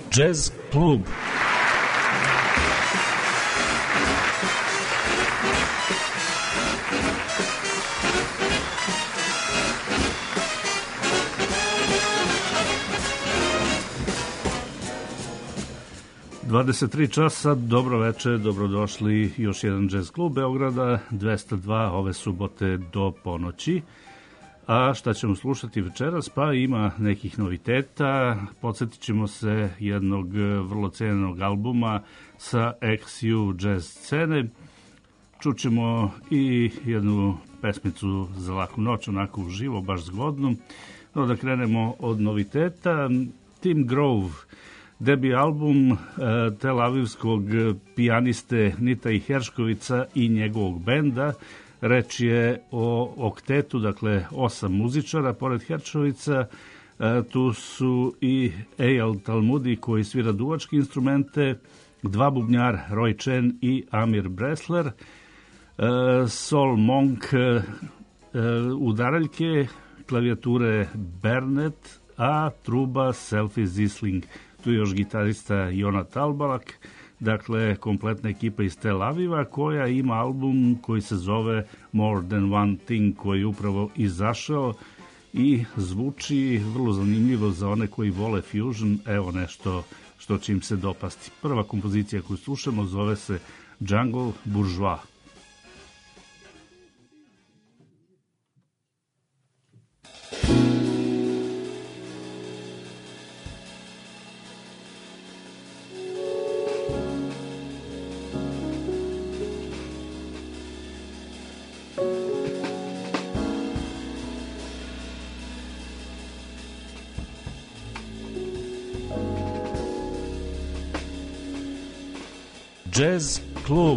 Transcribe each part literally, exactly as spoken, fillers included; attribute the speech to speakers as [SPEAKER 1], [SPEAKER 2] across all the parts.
[SPEAKER 1] Jazz klub. dvadeset tri časa, dobro večer, dobrodošli još jedan Jazz klub Beograda, dvesta dva ove subote do ponoći. A šta ćemo slušati večeras? Pa ima nekih noviteta. Podsjetit ćemo se jednog vrlo cijenjenog albuma sa X U jazz scene. Čućemo i jednu pesmicu za laku noć, onako uživo, baš zgodno. No da krenemo od noviteta. Tim Grove, debi album Tel Avivskog pijaniste Nita Herškovića i njegovog benda. Reč je o oktetu, dakle osam muzičara, pored Herškovića. Tu su i Eyal Talmudi koji svira duvačke instrumente, dva bubnjara, Roy Chen i Amir Bressler, Sol Monk, udaraljke, klavijature Bernet, a truba Selfie Zisling. Tu je još gitarista Jona Talbalak, dakle kompletna ekipa iz Tel Aviva koja ima album koji se zove More Than One Thing, koji je upravo izašao i zvuči vrlo zanimljivo za one koji vole fusion. Evo nešto što će im se dopasti. Prva kompozicija koju slušamo zove se Jungle Bourgeois. Jazz klub.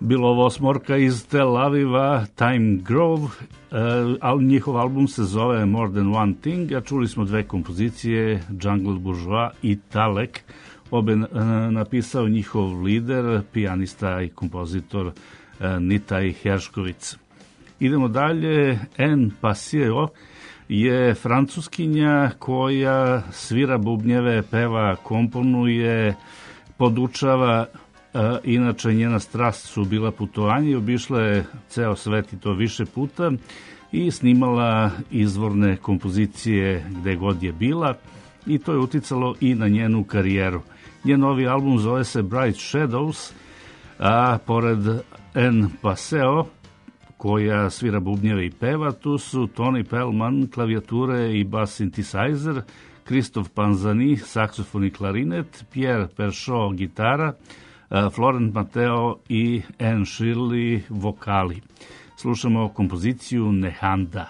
[SPEAKER 1] bilo ovo osmorka iz Tel Aviva, Time Grove, ali njihov album se zove More Than One Thing, a čuli smo dve kompozicije, Jungle Bourgeois i Talek, obe napisao njihov lider, pijanista i kompozitor Nitaj Herškovic. Idemo dalje, En Paseo je francuskinja koja svira bubnjeve, peva, komponuje, podučava. Inače, njena strast su bila putovanje i obišla je ceo svet i to više puta i snimala izvorne kompozicije gde god je bila i to je uticalo i na njenu karijeru. Njen novi album zove se Bright Shadows, a pored En Paseo, koja svira bubnjeve i peva, tu su Tony Pellman, klavijature i bass synthesizer, Christophe Panzani, saksofon i klarinet, Pierre Perchaud, gitara, Florent Mateo i Anne Shirley, vokali. Slušamo kompoziciju Nehanda.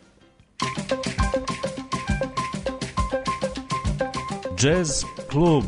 [SPEAKER 1] Jazz klub.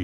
[SPEAKER 1] I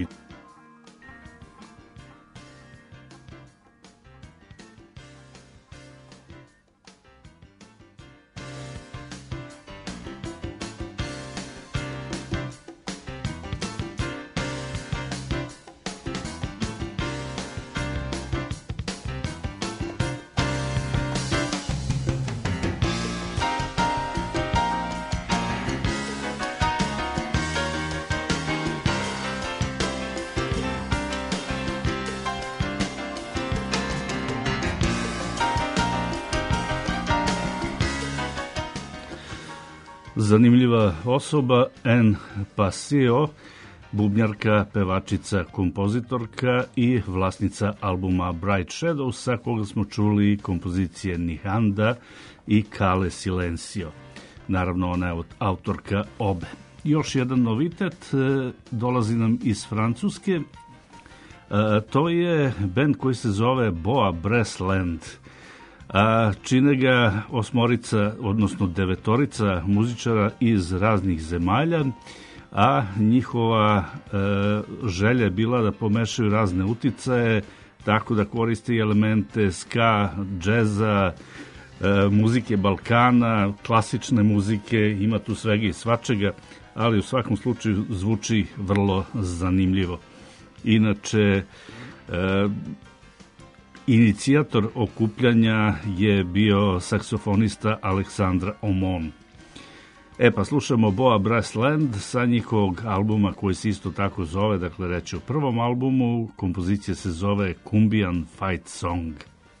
[SPEAKER 1] zanimljiva osoba, Anne Pasio, bubnjarka, pevačica, kompozitorka i vlasnica albuma Bright Shadows, sa koga smo čuli kompozicije Nihanda i Kale Silencio. Naravno, ona je autorka obe. Još jedan novitet dolazi nam iz Francuske. To je bend koji se zove Boa Brassland. A čine ga osmorica, odnosno devetorica muzičara iz raznih zemalja, a njihova e, želja je bila da pomešaju razne uticaje, tako da koristi elemente ska, džeza, e, muzike Balkana, klasične muzike, ima tu svega i svačega, ali u svakom slučaju zvuči vrlo zanimljivo. Inače, e, inicijator okupljanja je bio saksofonista Aleksandra Omon. E pa slušamo Boa Brassland sa njihovog albuma koji se isto tako zove, dakle reći o prvom albumu, kompozicija se zove Cumbian Fight Song.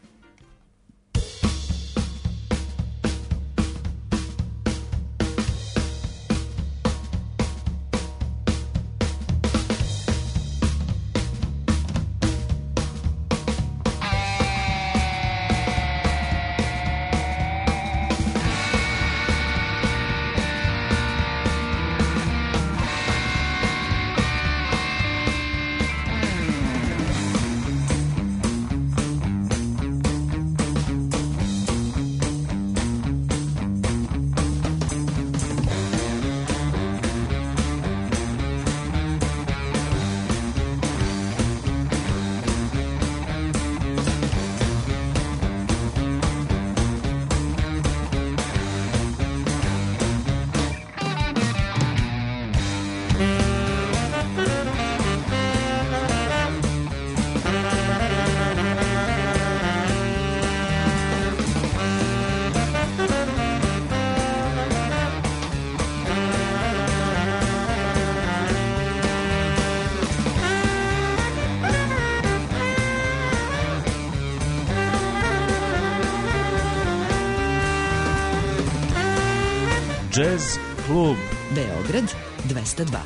[SPEAKER 1] Jazz klub
[SPEAKER 2] Beograd dvesta dva.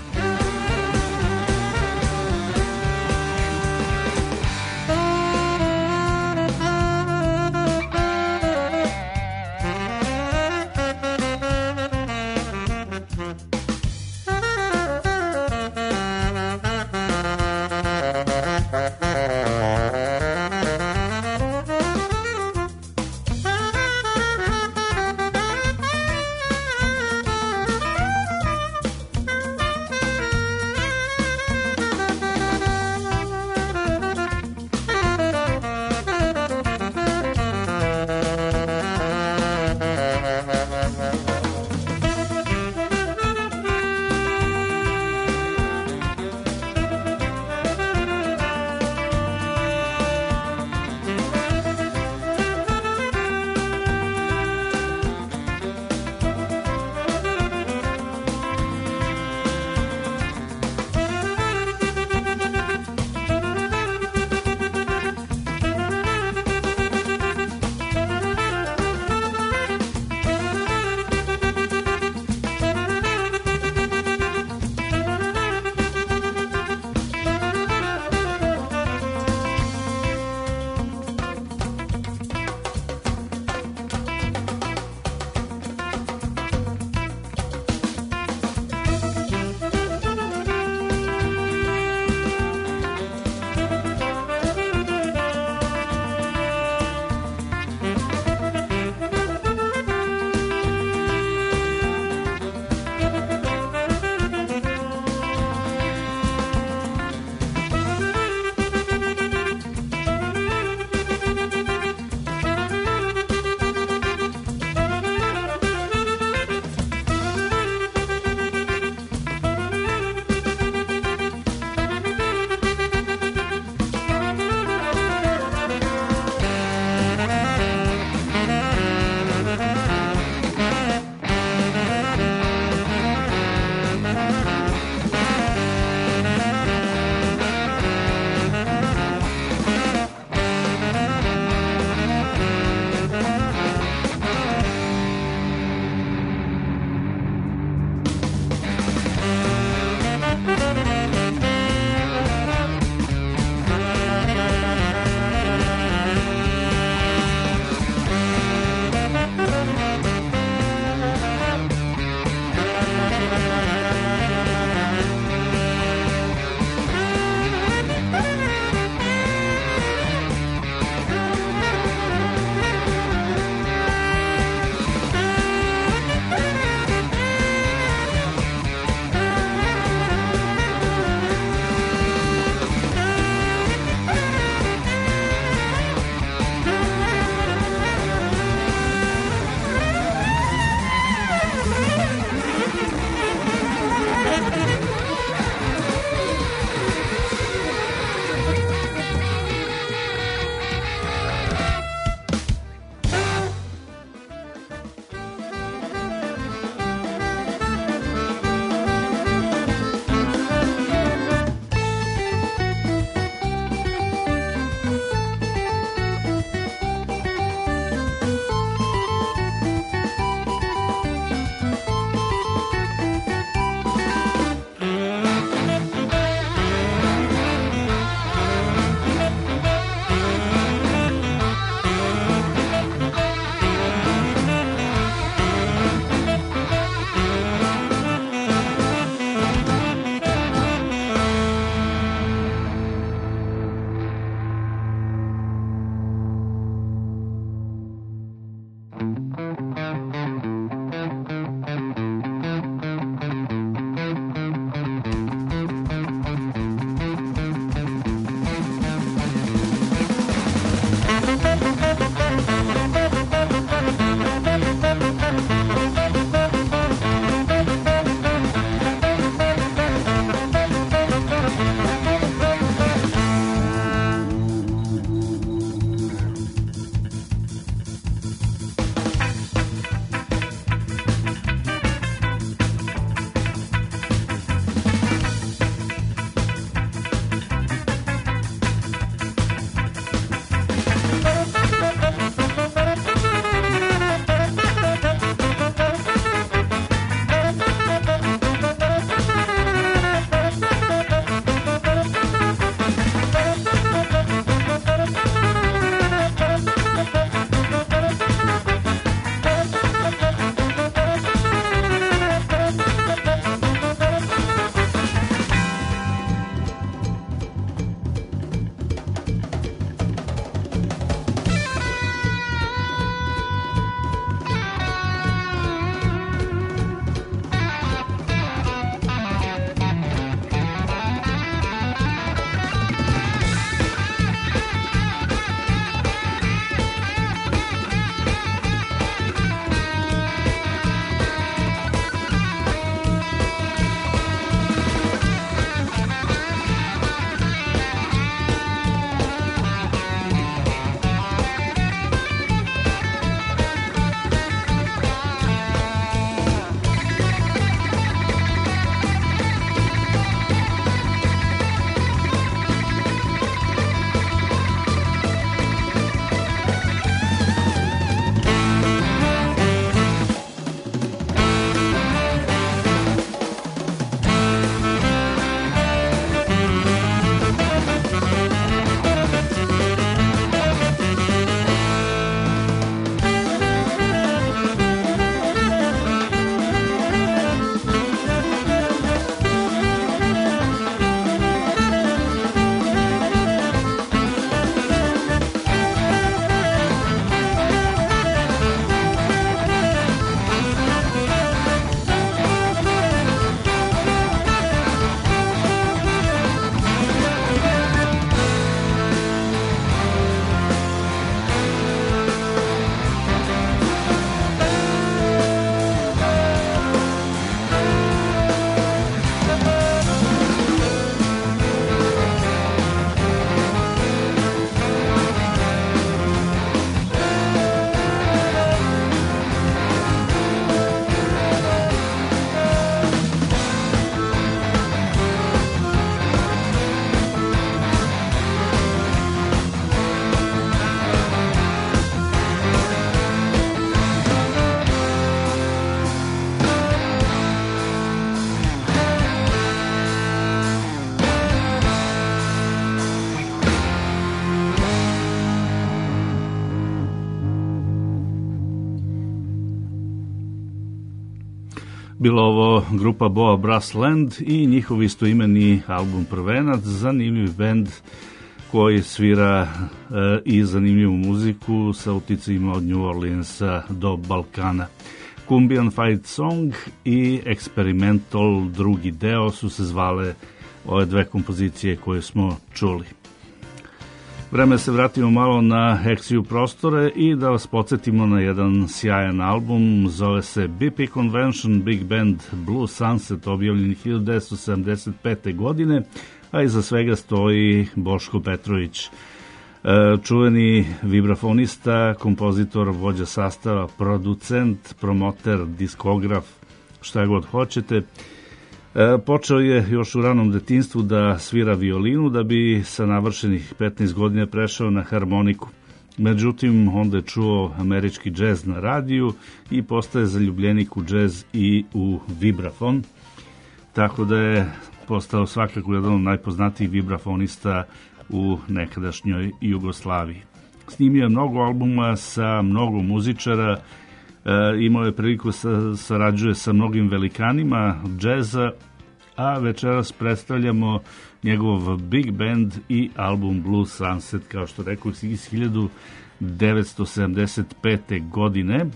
[SPEAKER 1] Bilo ovo grupa Boa Brass Land i njihov istoimeni album Prvenac, zanimljiv bend koji svira e, i zanimljivu muziku sa uticajima od New Orleansa do Balkana. Cumbian Fight Song i Experimental drugi deo su se zvale ove dve kompozicije koje smo čuli. Vreme se vratimo malo na Heksiju prostore i da vas podsjetimo na jedan sjajan album, zove se B P Convention Big Band Blue Sunset, objavljen hiljadu devetsto sedamdeset pete. godine, a iza svega stoji Boško Petrović, čuveni vibrafonista, kompozitor, vođa sastava, producent, promoter, diskograf, šta god hoćete. Počeo je još u ranom detinjstvu da svira violinu, da bi sa navršenih petnaest godina prešao na harmoniku. Međutim, onda je čuo američki džez na radiju i postaje zaljubljenik u džez i u vibrafon, tako da je postao svakako jedan od najpoznatijih vibrafonista u nekadašnjoj Jugoslaviji. Snimio je mnogo albuma sa mnogo muzičara, E, imao je priliku sa, sarađuje sa mnogim velikanima džeza, a večeras predstavljamo njegov big band i album Blue Sunset, kao što rekao, iz hiljadu devetsto sedamdeset pete. godine. E,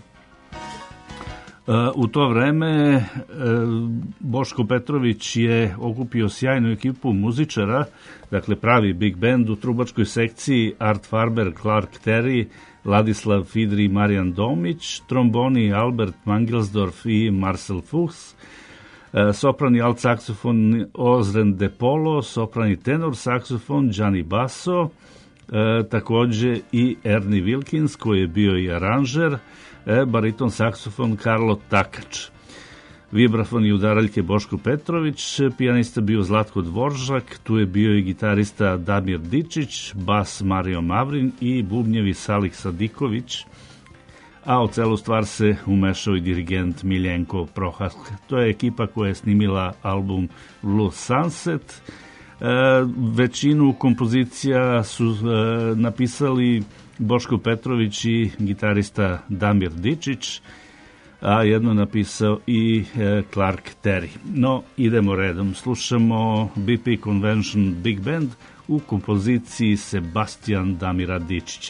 [SPEAKER 1] u to vreme e, Boško Petrović je okupio sjajnu ekipu muzičara, dakle pravi big band, u trubačkoj sekciji Art Farber, Clark Terry, Ladislav Fidri i Marijan Domić, tromboni Albert Mangelsdorf i Marcel Fuchs, soprani alt saksofon Ozren De Polo, soprani tenor saksofon Gianni Basso, takođe i Ernie Wilkins koji je bio i aranžer, bariton saksofon Karlo Takač. Vibrafon i udaraljke Boško Petrović, pijanista bio Zlatko Dvoržak, tu je bio i gitarista Damir Dičić, bas Mario Mavrin i bubnjevi Salih Sadiković, a u celu stvar se umešao i dirigent Miljenko Prohaska. To je ekipa koja je snimila album Blue Sunset. E, većinu kompozicija su e, napisali Boško Petrović i gitarista Damir Dičić, a jedno napisao i e, Clark Terry. No, idemo redom. Slušamo B P Convention Big Band u kompoziciji Sebastian Damira Dičića.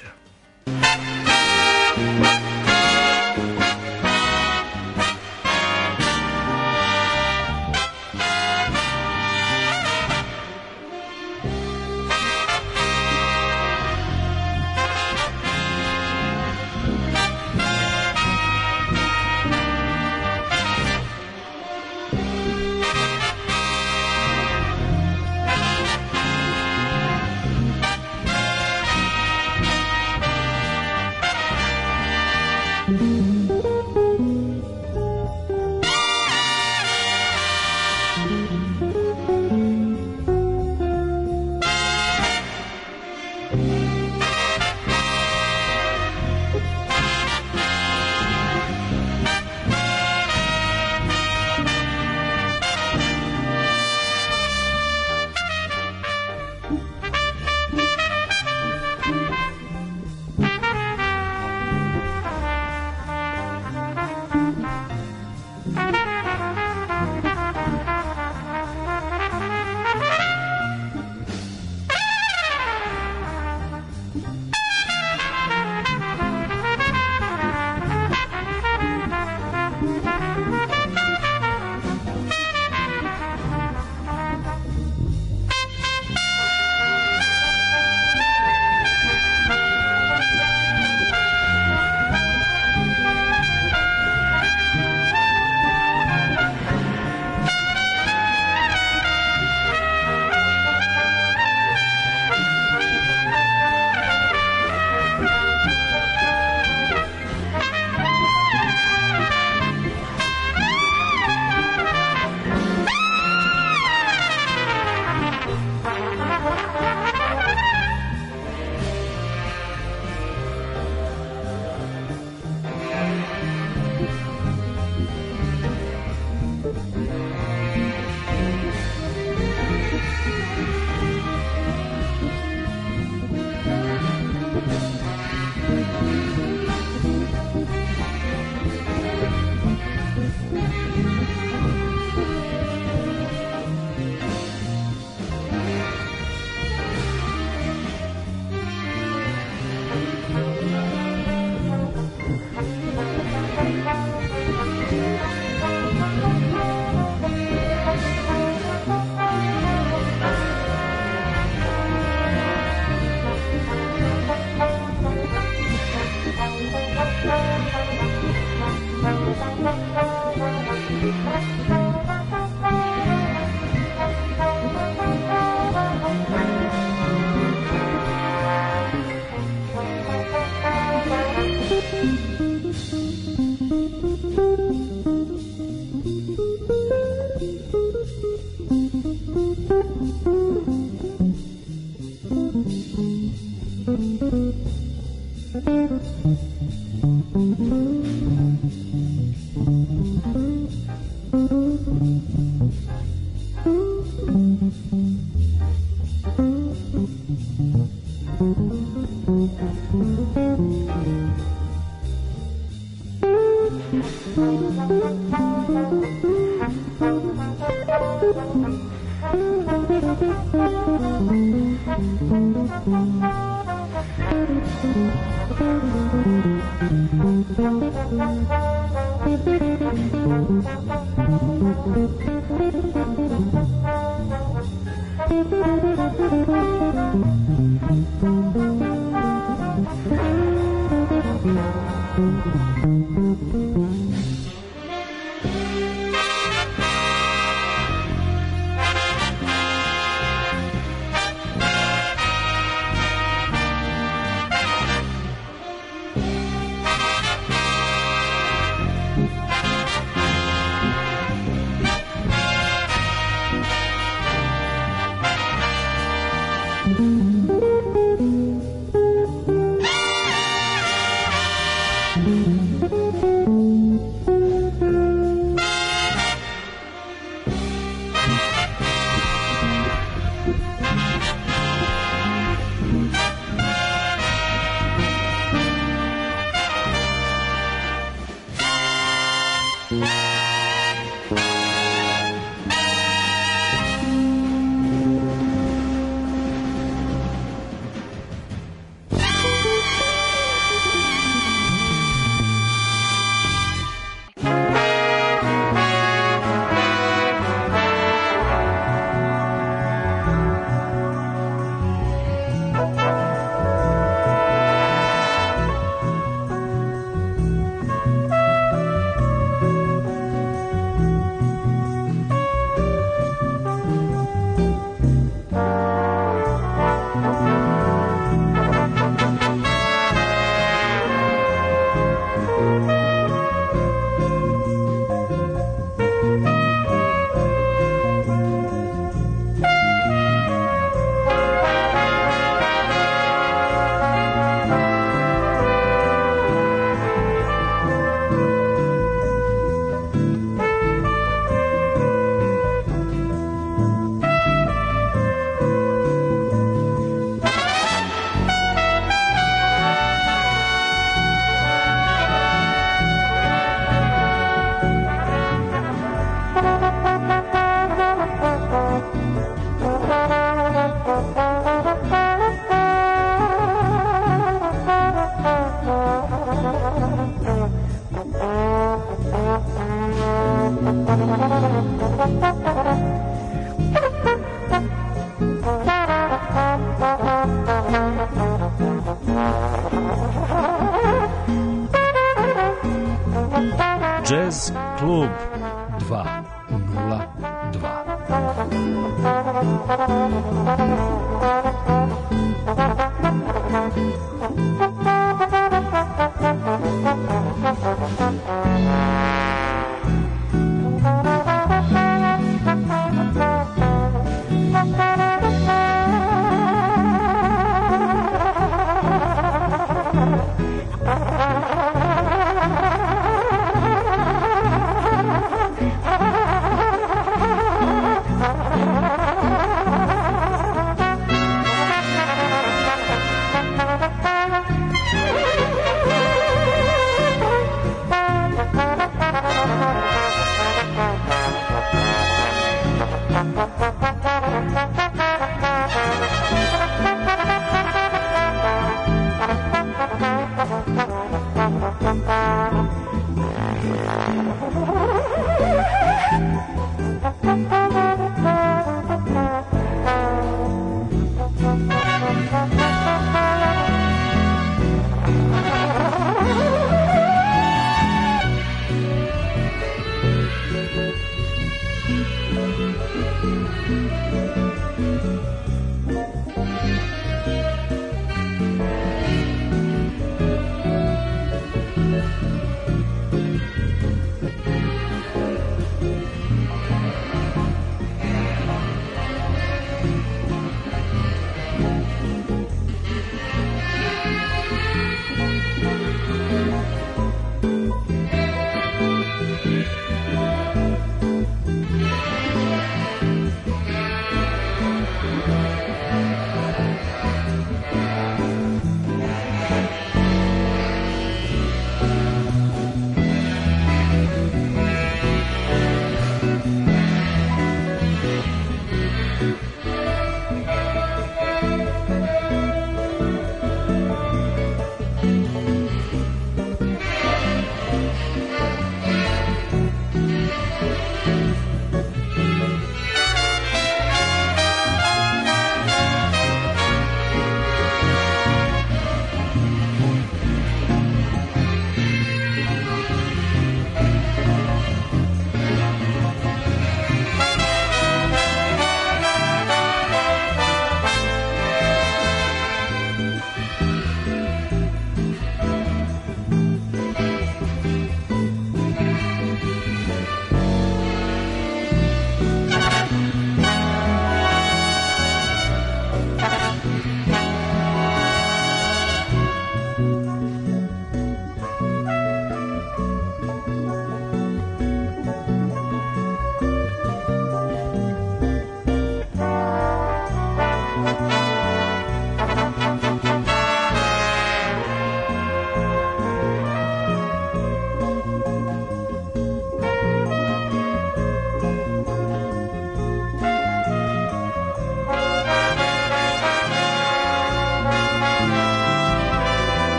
[SPEAKER 3] Jazz klub dva nula dva.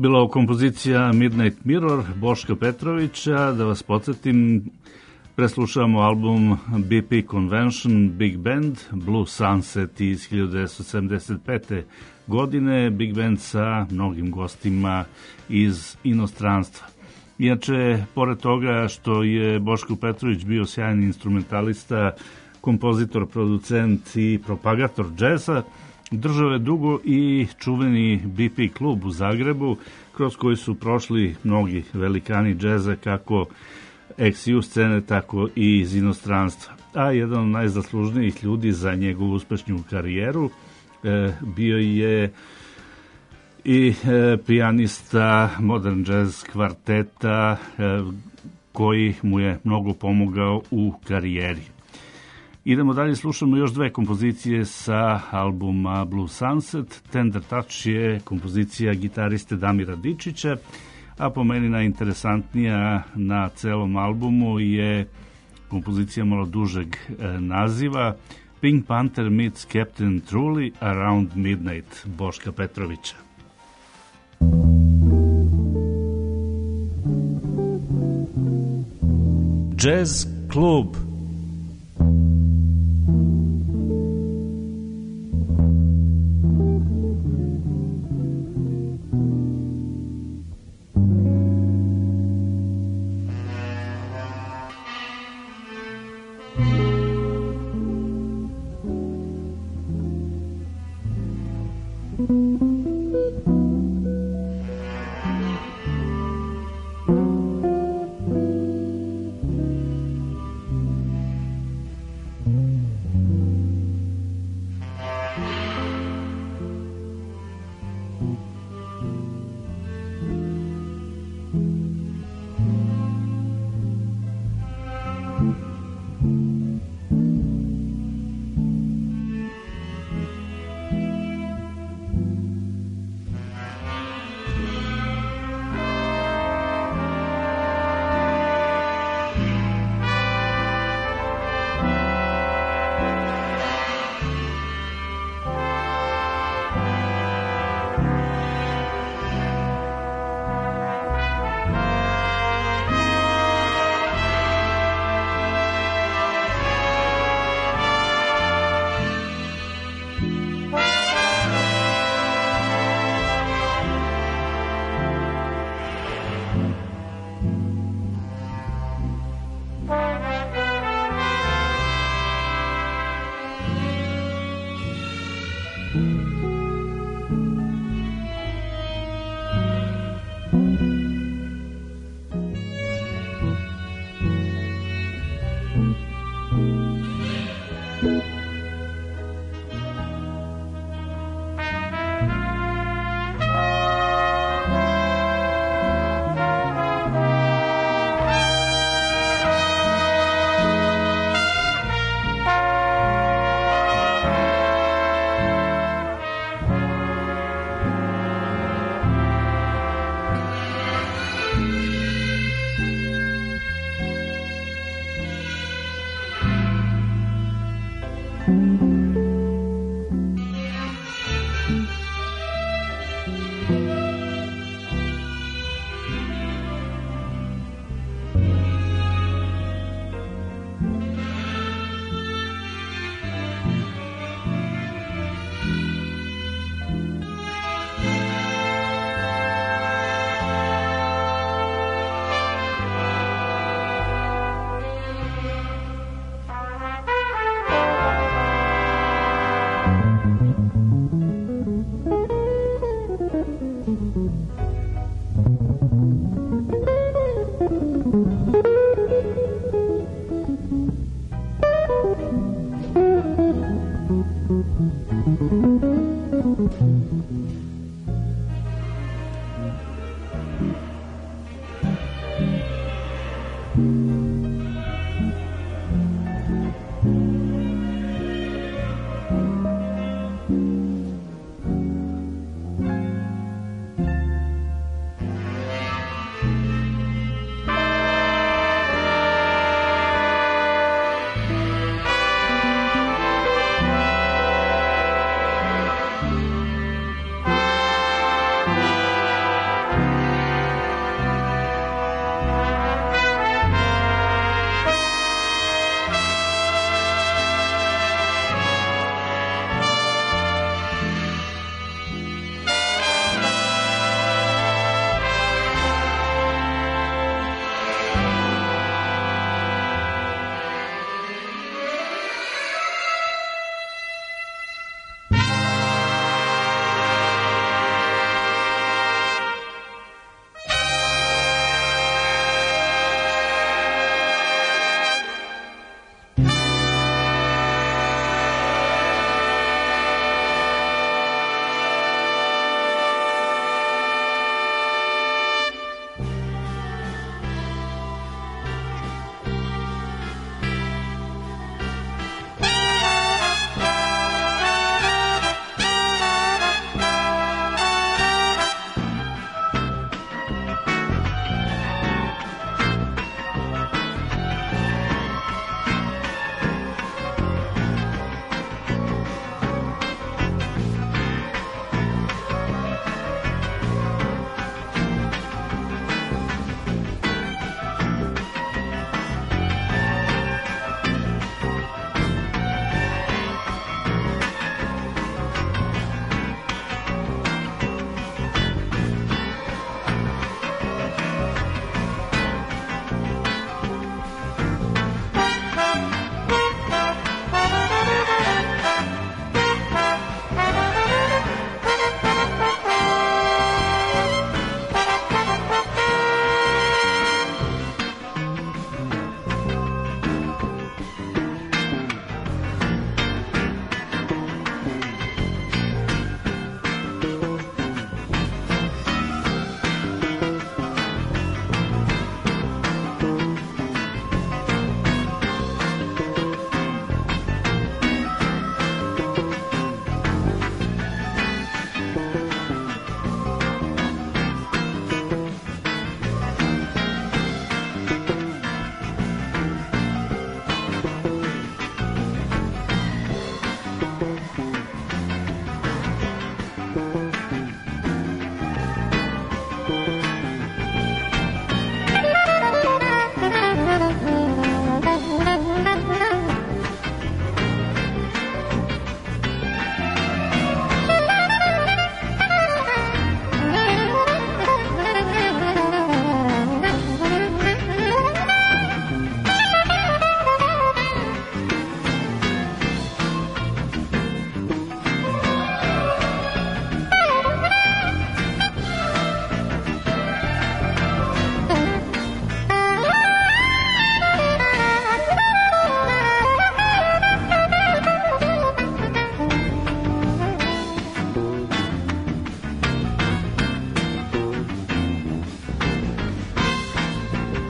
[SPEAKER 1] Bila je kompozicija Midnight Mirror Boška Petrovića. Da vas podsjetim, preslušavamo album B P Convention Big Band Blue Sunset iz hiljadu devetsto sedamdeset pete. godine, Big Band sa mnogim gostima iz inostranstva. Inače, pored toga što je Boško Petrović bio sjajni instrumentalista, kompozitor, producent i propagator džeza, držao je dugo i čuveni B P klub u Zagrebu, kroz koji su prošli mnogi velikani džeza, kako ex ju scene, tako i iz inostranstva. A jedan od najzaslužnijih ljudi za njegovu uspešnu karijeru e, bio je i e, pijanista Modern Jazz kvarteta, e, koji mu je mnogo pomogao u karijeri. Idemo dalje, slušamo još dve kompozicije sa albuma Blue Sunset. Tender Touch je kompozicija gitariste Damira Dičića, a po meni najinteresantnija na celom albumu je kompozicija malo dužeg e, naziva Pink Panther meets Captain Truly Around Midnight Boška Petrovića.
[SPEAKER 3] Jazz klub.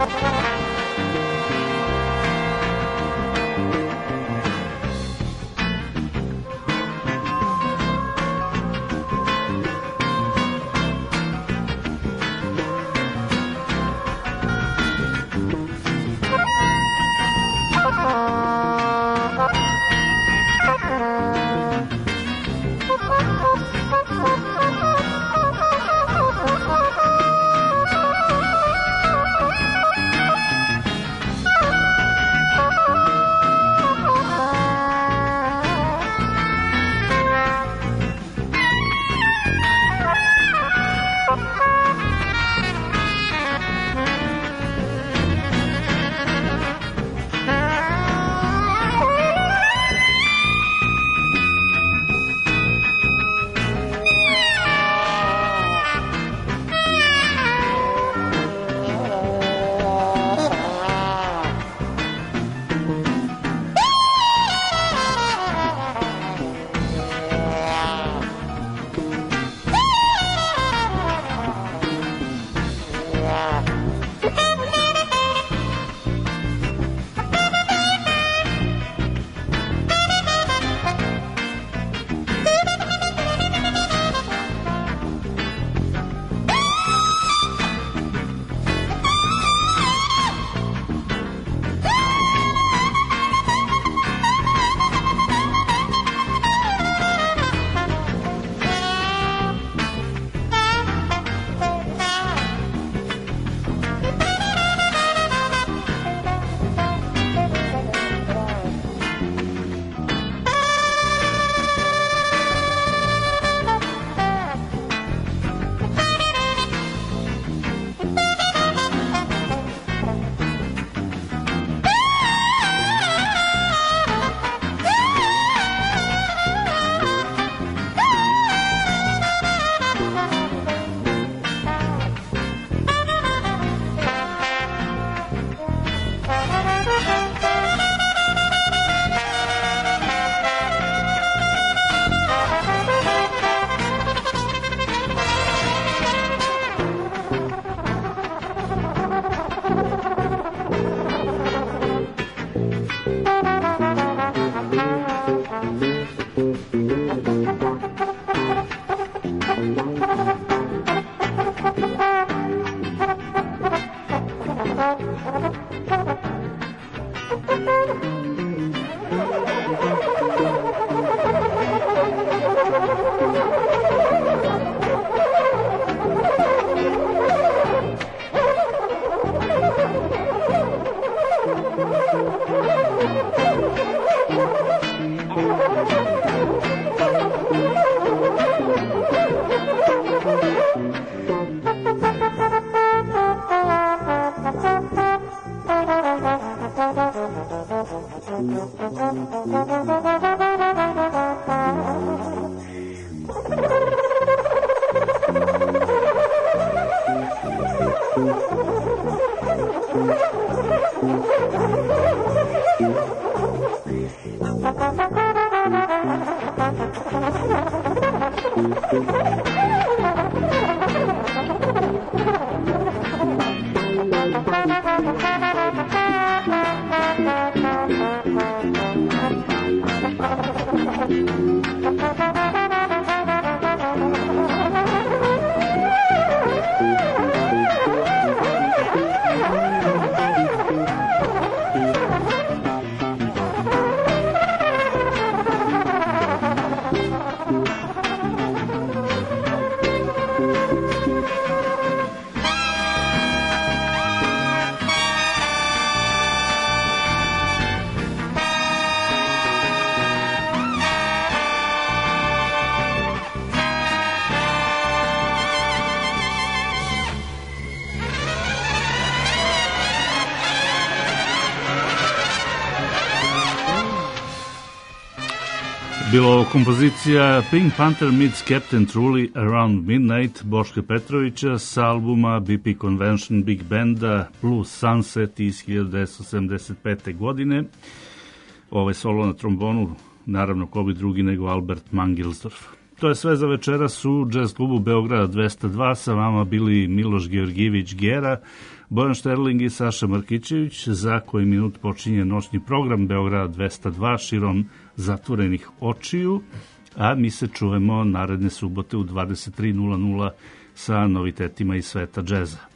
[SPEAKER 1] Bilo ovo kompozicija Pink Panther meets Captain Truly Around Midnight Boška Petrovića sa albuma B P Convention Big Banda Plus Sunset iz hiljadu devetsto sedamdeset pete. godine. Ovo je solo na trombonu, naravno ko bi drugi nego Albert Mangelsdorf. To je sve za večeras u Jazz klubu Beograda dvesta dva. Sa vama bili Miloš Georgijević Gera, Bojan Šterling i Saša Markićević. Za koji minut počinje noćni program Beograda dvesta dva širom zatvorenih očiju, a mi se čujemo naredne subote u dvadeset tri nula nula sa novitetima iz sveta džeza.